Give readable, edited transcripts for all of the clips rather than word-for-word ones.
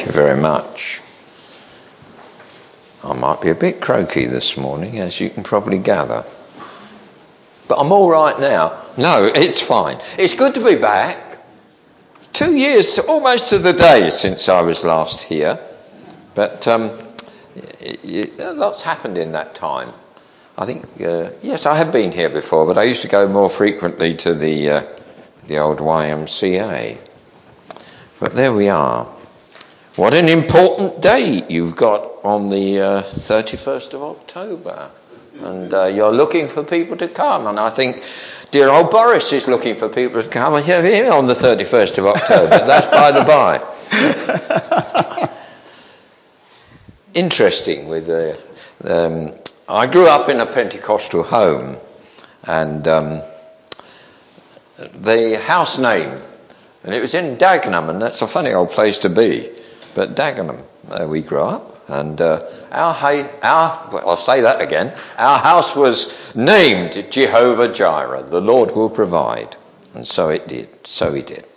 you very much. I might be a bit croaky this morning, as you can probably gather. But I'm all right now. No, it's fine. It's good to be back. 2 years, almost to the day, since I was last here. But lots happened in that time. I think, yes, I have been here before, but I used to go more frequently to the old YMCA. But there we are. What an important day you've got on the 31st of October. And you're looking for people to come. And I think dear old Boris is looking for people to come here on the 31st of October. That's by the by. Interesting with I grew up in a Pentecostal home, and the house name, and it was in Dagenham, and that's a funny old place to be, but Dagenham, we grew up, and I'll say that again, our house was named Jehovah Jireh, the Lord will provide, and so it did, so he did.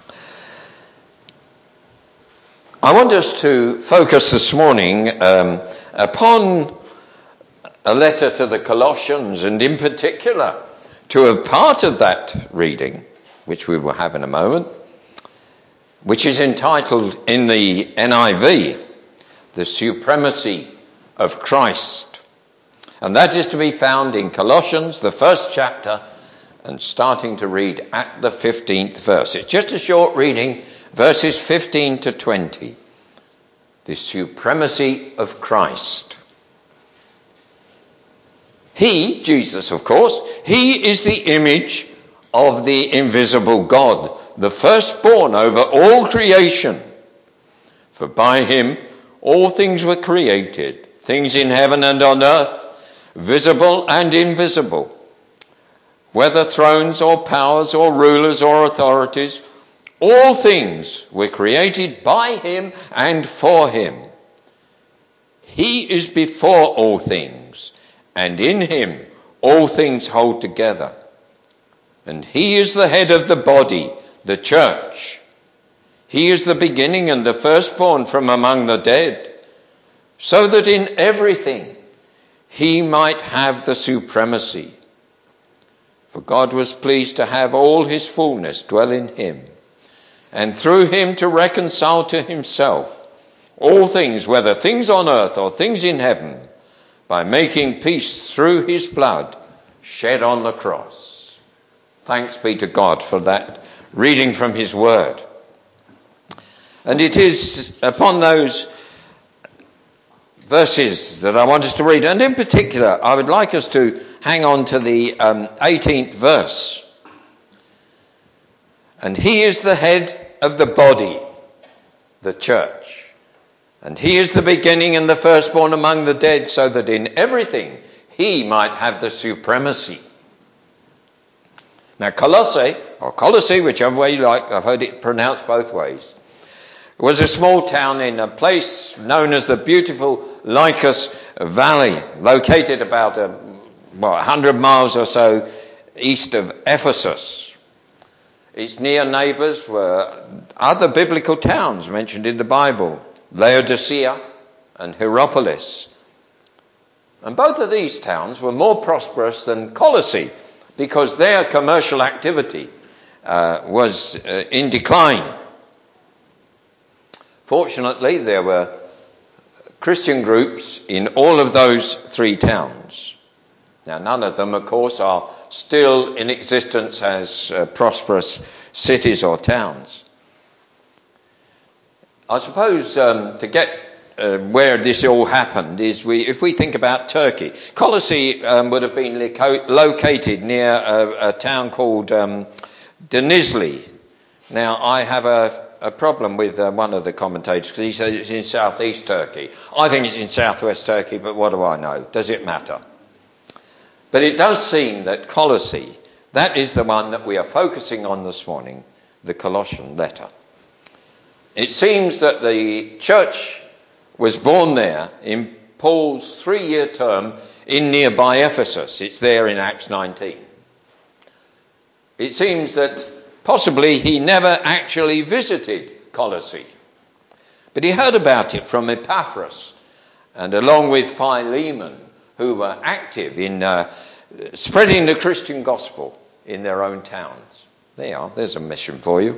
I want us to focus this morning upon a letter to the Colossians, and in particular to a part of that reading, which we will have in a moment, which is entitled in the NIV, The Supremacy of Christ. And that is to be found in Colossians, the first chapter, and starting to read at the 15th verse. It's just a short reading, verses 15 to 20. The supremacy of Christ. He, Jesus of course, he is the image of the invisible God, the firstborn over all creation. For by him all things were created, things in heaven and on earth, visible and invisible, whether thrones or powers or rulers or authorities, all things were created by him and for him. He is before all things, and in him all things hold together. And he is the head of the body, the church. He is the beginning and the firstborn from among the dead, so that in everything he might have the supremacy. For God was pleased to have all his fullness dwell in him, and through him to reconcile to himself all things, whether things on earth or things in heaven, by making peace through his blood shed on the cross. Thanks be to God for that reading from his word. And it is upon those verses that I want us to read. And in particular, I would like us to hang on to the 18th verse. And he is the head of the body, the church. And he is the beginning and the firstborn among the dead, so that in everything he might have the supremacy. Now Colossae, or Colossae, whichever way you like, I've heard it pronounced both ways, was a small town in a place known as the beautiful Lycus Valley, located about 100 miles or so east of Ephesus. Its near neighbours were other biblical towns mentioned in the Bible, Laodicea and Hierapolis. And both of these towns were more prosperous than Colossae, because their commercial activity was in decline. Fortunately, there were Christian groups in all of those three towns. Now, none of them, of course, are still in existence as prosperous cities or towns. I suppose to get where this all happened is if we think about Turkey. Colossae would have been located near a town called Denizli. Now, I have a problem with one of the commentators because he says it's in southeast Turkey. I think it's in southwest Turkey, but what do I know? Does it matter? But it does seem that Colossae, that is the one that we are focusing on this morning, the Colossian letter. It seems that the church was born there in Paul's 3-year term in nearby Ephesus. It's there in Acts 19. It seems that possibly he never actually visited Colossae. But he heard about it from Epaphras, and along with Philemon, who were active in spreading the Christian gospel in their own towns. There you are, there's a mission for you.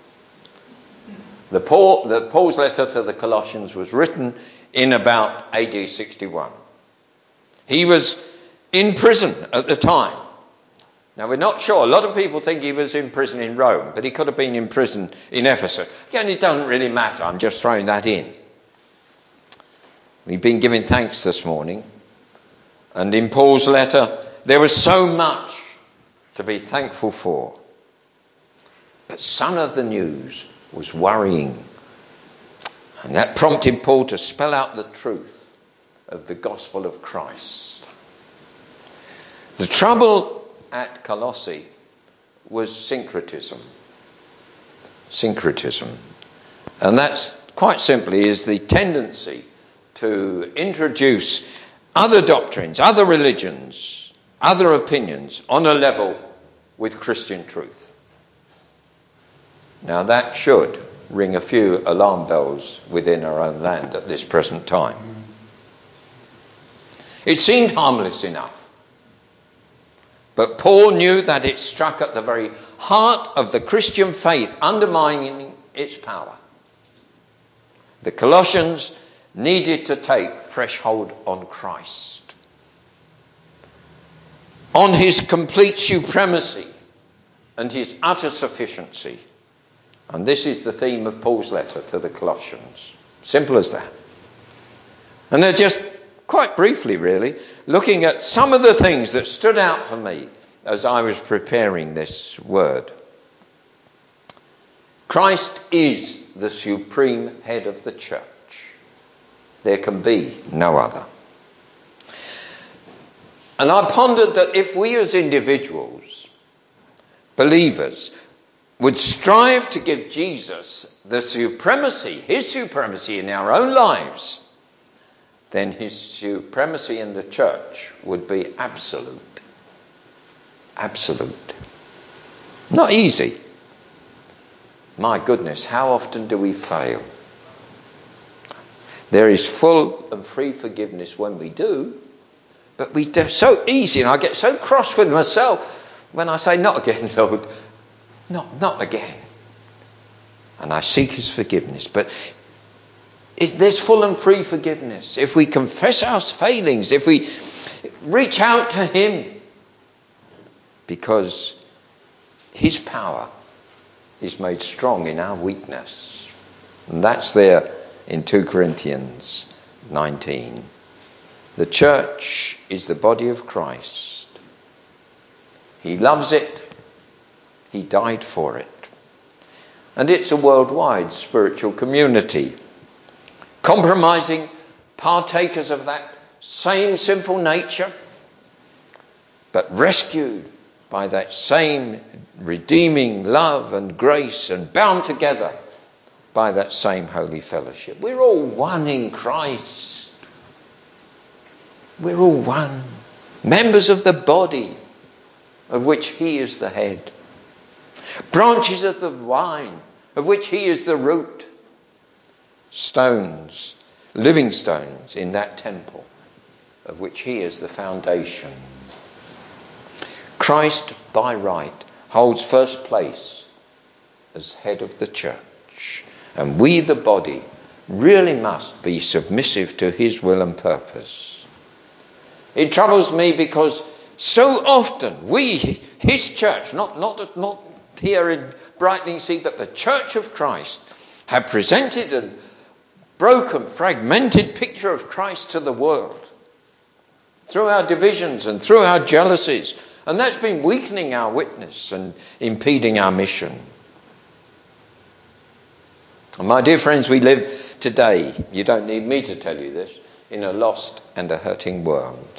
Paul's letter to the Colossians was written in about AD 61. He was in prison at the time. Now, we're not sure. A lot of people think he was in prison in Rome, but he could have been in prison in Ephesus. Again, it doesn't really matter. I'm just throwing that in. We've been giving thanks this morning. And in Paul's letter, there was so much to be thankful for. But some of the news was worrying. And that prompted Paul to spell out the truth of the gospel of Christ. The trouble at Colossae was syncretism. Syncretism. And that's quite simply is the tendency to introduce other doctrines, other religions, other opinions on a level with Christian truth. Now that should ring a few alarm bells within our own land at this present time. It seemed harmless enough. But Paul knew that it struck at the very heart of the Christian faith, undermining its power. The Colossians needed to take fresh hold on Christ, on his complete supremacy and his utter sufficiency. And this is the theme of Paul's letter to the Colossians. Simple as that. And they're just quite briefly, really, looking at some of the things that stood out for me as I was preparing this word. Christ is the supreme head of the church. There can be no other. And I pondered that if we as individuals, believers, would strive to give Jesus the supremacy, his supremacy in our own lives, then his supremacy in the church would be absolute. Absolute. Not easy. My goodness, how often do we fail? There is full and free forgiveness when we do, but we do so easy, and I get so cross with myself when I say, not again, Lord. Not again. And I seek his forgiveness. But there's full and free forgiveness. If we confess our failings, if we reach out to him, because his power is made strong in our weakness. And that's there in 2 Corinthians 19. The church is the body of Christ. He loves it. He died for it. And it's a worldwide spiritual community, compromising partakers of that same simple nature, but rescued by that same redeeming love and grace and bound together by that same holy fellowship. We're all one in Christ. We're all one. Members of the body of which he is the head. Branches of the vine of which he is the root. Stones, living stones in that temple of which he is the foundation. Christ, by right, holds first place as head of the church. And we, the body, really must be submissive to his will and purpose. It troubles me because so often we, his church, not here in Brightlingsea, but the church of Christ, have presented a broken, fragmented picture of Christ to the world through our divisions and through our jealousies. And that's been weakening our witness and impeding our mission. And my dear friends, we live today, you don't need me to tell you this, in a lost and a hurting world.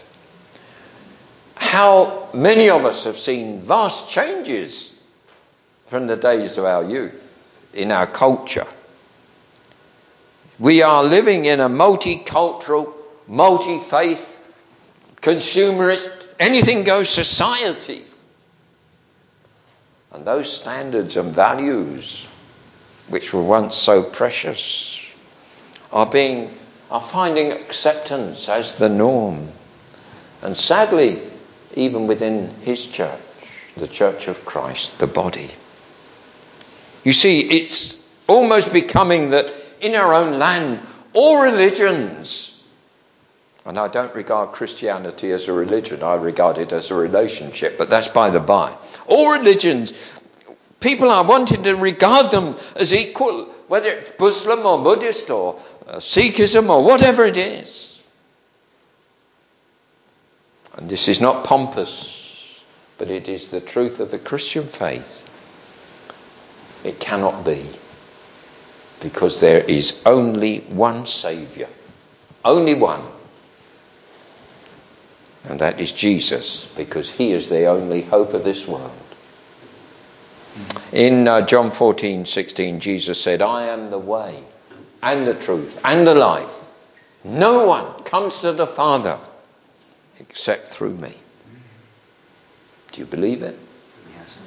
How many of us have seen vast changes from the days of our youth in our culture. We are living in a multicultural, multi-faith, consumerist, anything goes society. And those standards and values, which were once so precious, are finding acceptance as the norm. And sadly, even within his church, the Church of Christ, the body. You see, it's almost becoming that in our own land, all religions, and I don't regard Christianity as a religion, I regard it as a relationship, but that's by the by. All religions, people are wanting to regard them as equal, whether it's Muslim or Buddhist or Sikhism or whatever it is. And this is not pompous, but it is the truth of the Christian faith. It cannot be, because there is only one Saviour, only one. And that is Jesus, because he is the only hope of this world. In John 14:16, Jesus said, I am the way and the truth and the life. No one comes to the Father except through me. Do you believe it? Yes.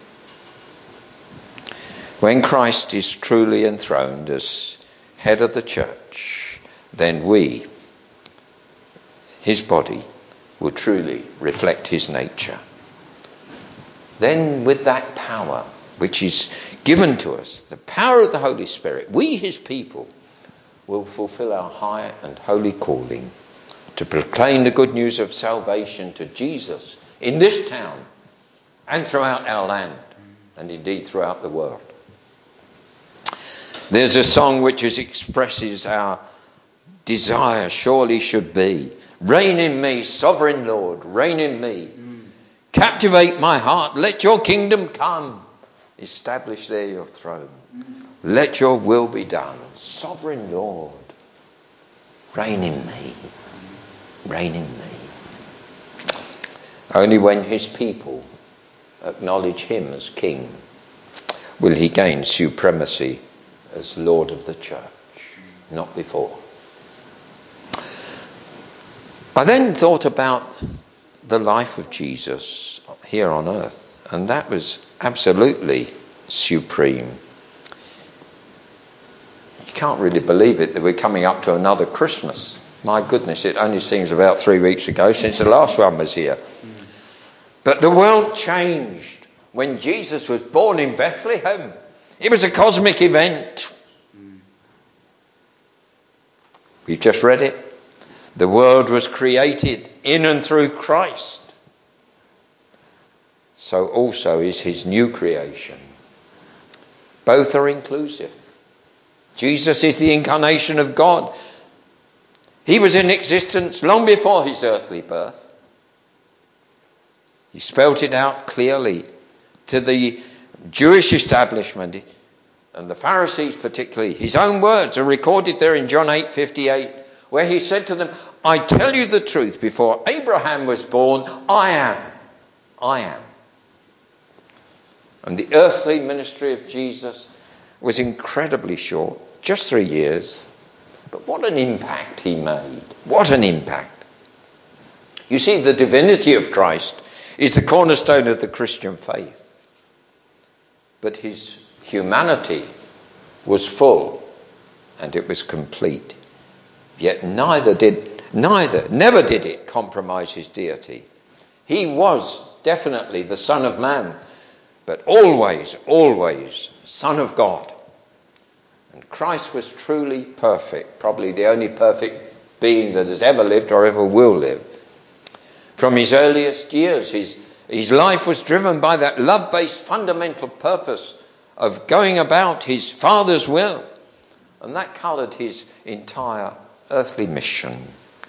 When Christ is truly enthroned as head of the church, then we, his body, will truly reflect his nature. Then with that power which is given to us, the power of the Holy Spirit, we, his people, will fulfill our high and holy calling to proclaim the good news of salvation to Jesus in this town and throughout our land, and indeed throughout the world. There's a song which expresses our desire surely should be. Reign in me, sovereign Lord, reign in me. Captivate my heart, let your kingdom come. Establish there your throne. Let your will be done. Sovereign Lord, reign in me. Reign in me. Only when his people acknowledge him as king will he gain supremacy as Lord of the church, not before. I then thought about the life of Jesus here on earth, and that was absolutely supreme. You can't really believe it that we're coming up to another Christmas. My goodness, it only seems about 3 weeks ago since the last one was here. But the world changed when Jesus was born in Bethlehem. It was a cosmic event. We've just read it. The world was created in and through Christ. So also is his new creation. Both are inclusive. Jesus is the incarnation of God. He was in existence long before his earthly birth. He spelt it out clearly to the Jewish establishment and the Pharisees particularly. His own words are recorded there in John 8:58, where he said to them, I tell you the truth, before Abraham was born, I am. I am. And the earthly ministry of Jesus was incredibly short, just 3 years. But what an impact he made. What an impact. You see, the divinity of Christ is the cornerstone of the Christian faith. But his humanity was full and it was complete. Yet never did it compromise his deity. He was definitely the Son of Man, but always, always Son of God. And Christ was truly perfect, probably the only perfect being that has ever lived or ever will live. From his earliest years, his life was driven by that love-based fundamental purpose of going about his Father's will. And that coloured his entire earthly mission.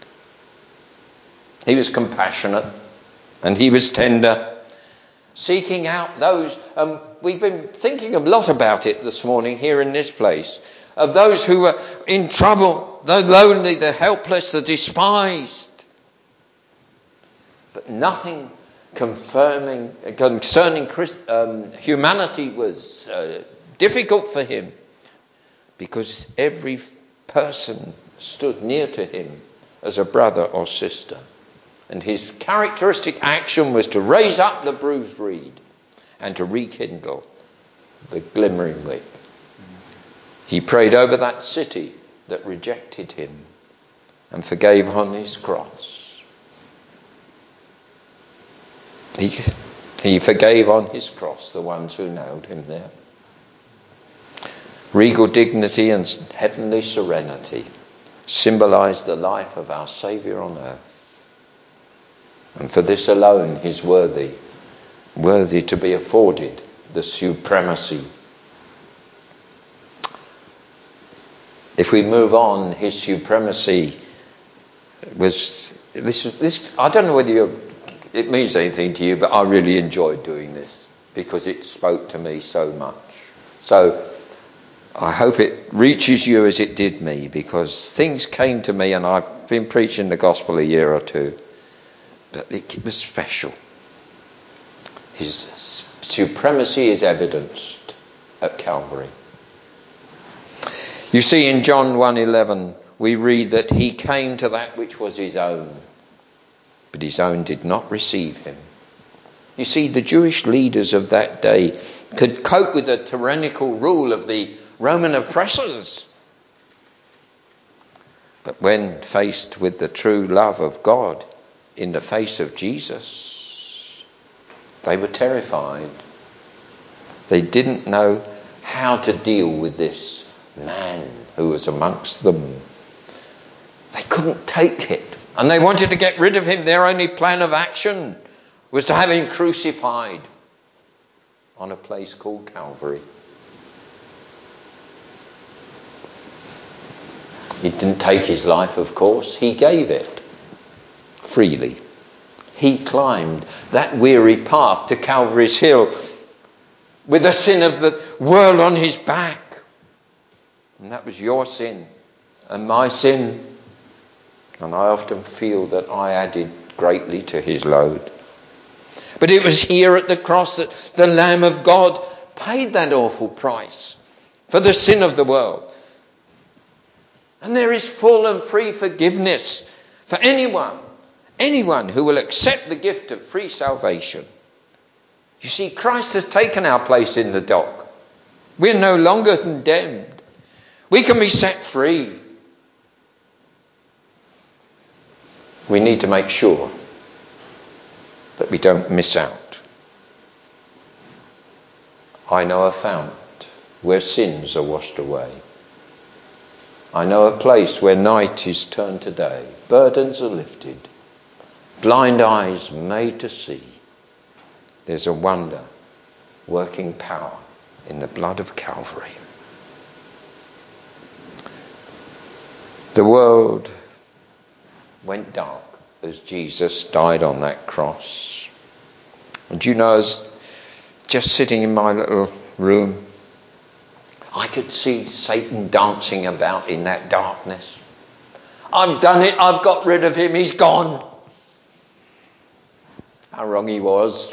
He was compassionate and he was tender, seeking out those, we've been thinking a lot about it this morning here in this place, of those who were in trouble, the lonely, the helpless, the despised. But nothing concerning humanity was difficult for him, because every person stood near to him as a brother or sister. And his characteristic action was to raise up the bruised reed and to rekindle the glimmering wick. He prayed over that city that rejected him and forgave on his cross. He forgave on his cross the ones who nailed him there. Regal dignity and heavenly serenity symbolise the life of our Saviour on earth. And for this alone he's worthy to be afforded the supremacy. If we move on, his supremacy was this. I don't know whether it means anything to you, but I really enjoyed doing this because it spoke to me so much. So I hope it reaches you as it did me, because things came to me, and I've been preaching the gospel a year or two, but it was special. His supremacy is evidenced at Calvary. You see, in John 1:11, we read that he came to that which was his own, but his own did not receive him. You see, the Jewish leaders of that day could cope with the tyrannical rule of the Roman oppressors. But when faced with the true love of God in the face of Jesus, they were terrified. They didn't know how to deal with this man who was amongst them. They couldn't take it, and they wanted to get rid of him. Their only plan of action was to have him crucified on a place called Calvary. He didn't take his life, of course. He gave it freely. He climbed that weary path to Calvary's hill with the sin of the world on his back. And that was your sin and my sin. And I often feel that I added greatly to his load. But it was here at the cross that the Lamb of God paid that awful price for the sin of the world. And there is full and free forgiveness for anyone who will accept the gift of free salvation. You see, Christ has taken our place in the dock. We're no longer condemned. We can be set free. We need to make sure that we don't miss out. I know a fount where sins are washed away. I know a place where night is turned to day, burdens are lifted, blind eyes made to see. There's a wonder working power in the blood of Calvary. The world went dark as Jesus died on that cross. And you know, I was just sitting in my little room, I could see Satan dancing about in that darkness. I've done it, I've got rid of him, he's gone. How wrong he was.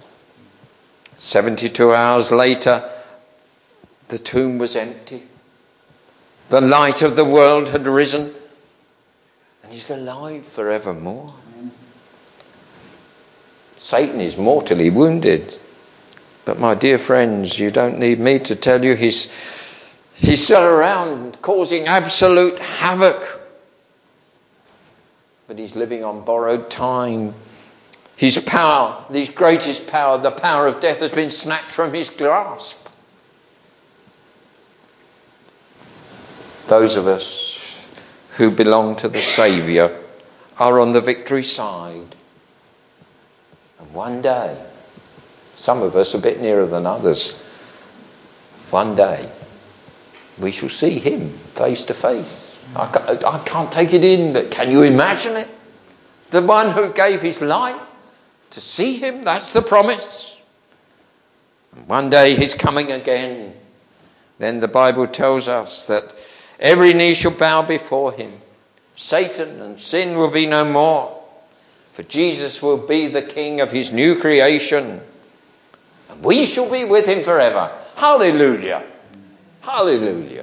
72 hours later, the tomb was empty. The light of the world had risen, and he's alive forevermore. Satan is mortally wounded. But my dear friends, you don't need me to tell you he's still around causing absolute havoc. But he's living on borrowed time. His power, his greatest power, the power of death, has been snatched from his grasp. Those of us who belong to the Saviour are on the victory side. And one day, some of us a bit nearer than others, one day we shall see him face to face. I can't take it in, but can you imagine it? The one who gave his life to see him, that's the promise. And one day he's coming again. Then the Bible tells us that every knee shall bow before him. Satan and sin will be no more. For Jesus will be the King of his new creation. And we shall be with him forever. Hallelujah. Hallelujah.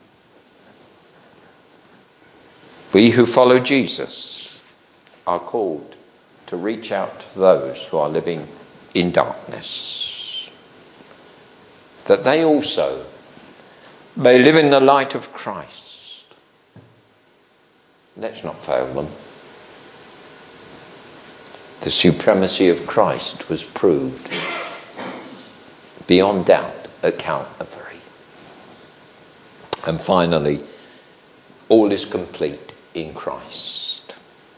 We who follow Jesus are called to reach out to those who are living in darkness, that they also may live in the light of Christ. Let's not fail them. The supremacy of Christ was proved beyond doubt at Calvary. And finally, all is complete in Christ.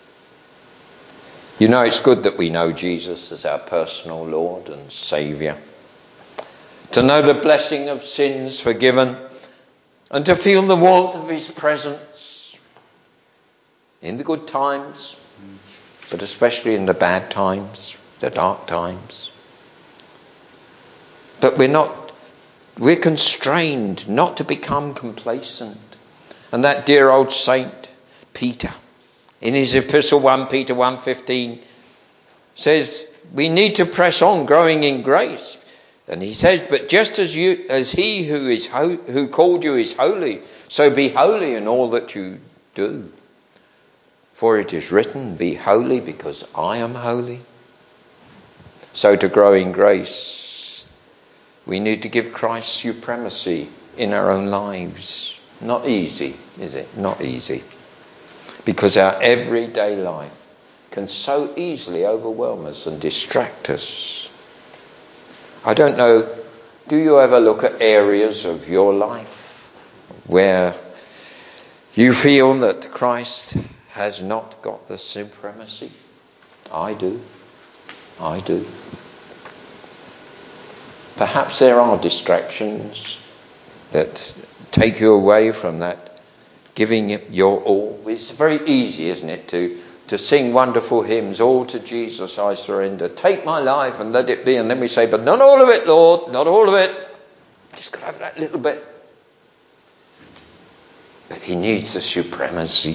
You know, it's good that we know Jesus as our personal Lord and Saviour. To know the blessing of sins forgiven and to feel the warmth of his presence in the good times, but especially in the bad times, the dark times. But we're constrained not to become complacent. And that dear old saint, Peter, in his epistle 1 Peter 1:15, says we need to press on growing in grace. And he says, but just as he who called you is holy, so be holy in all that you do. For it is written, be holy because I am holy. So to grow in grace, we need to give Christ supremacy in our own lives. Not easy, is it? Not easy. Because our everyday life can so easily overwhelm us and distract us. I don't know, do you ever look at areas of your life where you feel that Christ has not got the supremacy? I do. Perhaps there are distractions that take you away from that, giving it your all. It's very easy, isn't it, to sing wonderful hymns, all to Jesus I surrender. Take my life and let it be. And then we say, but not all of it, Lord, not all of it. Just got to have that little bit. But he needs the supremacy.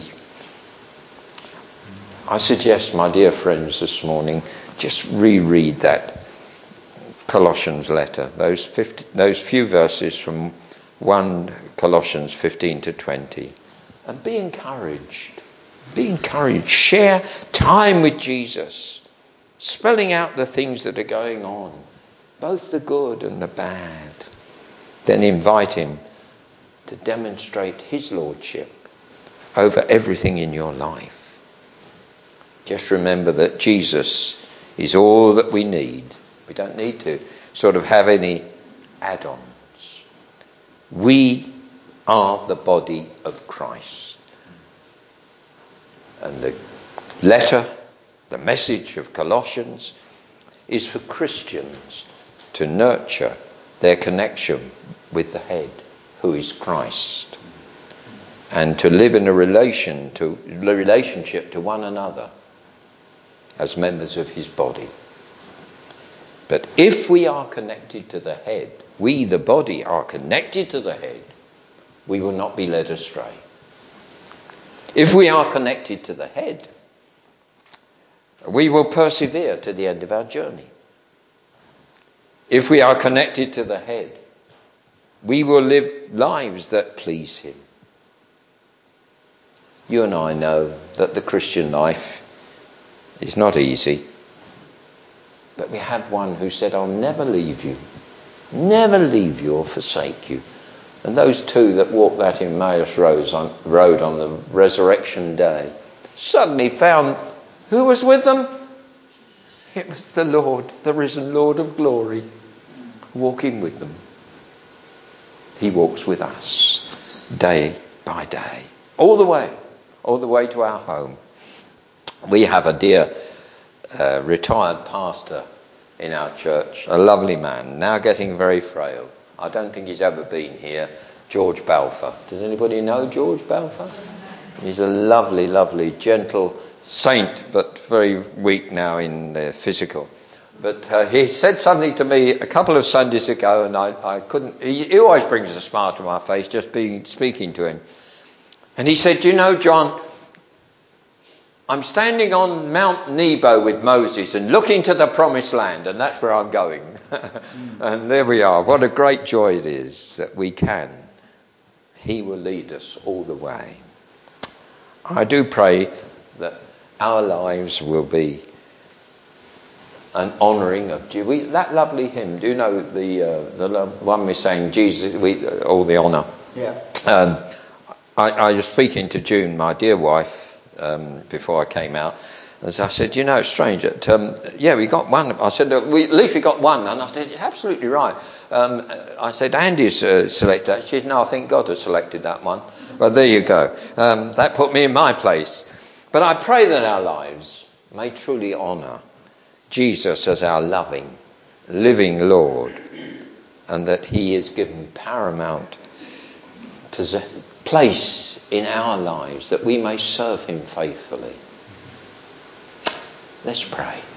I suggest, my dear friends, this morning, just reread that Colossians letter, those few verses from 1 Colossians 15 to 20, and be encouraged. Be encouraged. Share time with Jesus, spelling out the things that are going on, both the good and the bad. Then invite him to demonstrate his lordship over everything in your life. Just remember that Jesus is all that we need. We don't need to sort of have any add-ons. We are the body of Christ. And the letter, the message of Colossians is for Christians to nurture their connection with the head, who is Christ, and to live in a relationship to one another as members of his body. But if we are connected to the head, we, the body, are connected to the head, we will not be led astray. If we are connected to the head, we will persevere to the end of our journey. If we are connected to the head, we will live lives that please him. You and I know that the Christian life is not easy, but we have one who said, I'll never leave you or forsake you. And those two that walked that Emmaus road on the resurrection day suddenly found who was with them? It was the Lord, the risen Lord of glory, walking with them. He walks with us day by day, all the way to our home. We have a dear retired pastor in our church, a lovely man, now getting very frail. I don't think he's ever been here, George Balfour. Does anybody know George Balfour? He's a lovely, lovely, gentle saint, but very weak now in the physical. But he said something to me a couple of Sundays ago, and I couldn't... He always brings a smile to my face just speaking to him. And he said, you know, John, I'm standing on Mount Nebo with Moses and looking to the promised land, and that's where I'm going. And there we are. What a great joy it is that we can. He will lead us all the way. I do pray that our lives will be an honouring of Jesus. That lovely hymn, do you know the one we sang, Jesus, all the honour? Yeah. I was speaking to June, my dear wife, before I came out. And so I said, you know, it's strange that, we got one. I said, at least we got one. And I said, you're absolutely right. I said, Andy's selected that. She said, no, I think God has selected that one. Well, there you go. That put me in my place. But I pray that our lives may truly honour Jesus as our loving, living Lord, and that he is given paramount place in our lives, that we may serve him faithfully. Let's pray.